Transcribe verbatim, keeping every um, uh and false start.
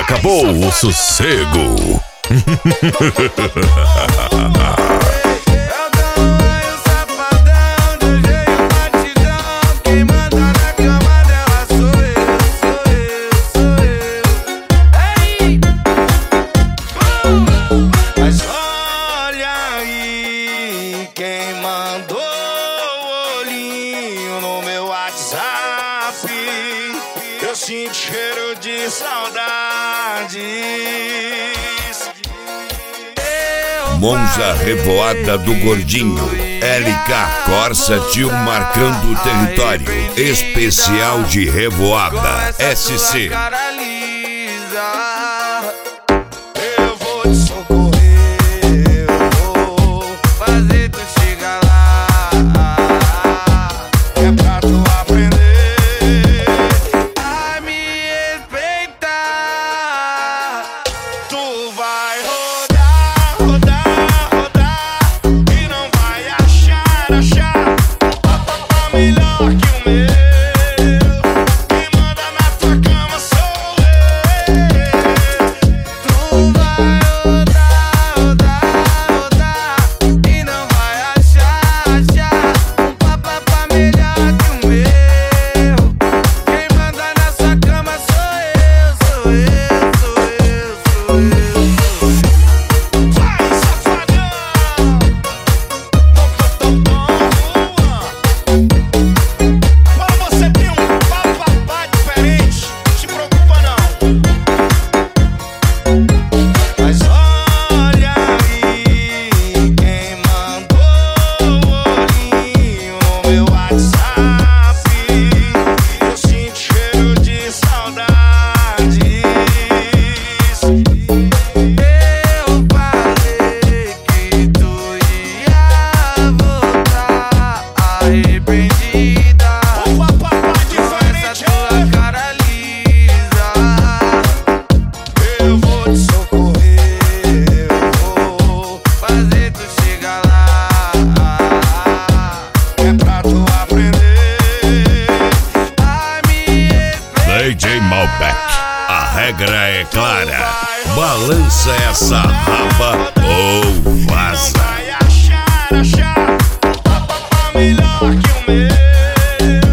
acabou o sossego. Eu sinto cheiro de saudades. Monza Revoada do Gordinho. L K Corsa Tio marcando o território. Especial de Revoada. S C. Eu vou te socorrer, eu vou fazer tu chegar lá. É pra tu aprender. D J Malbec, a regra é clara. Balança essa raba ou vaza. Vai achar, achar, papapá melhor que o meu.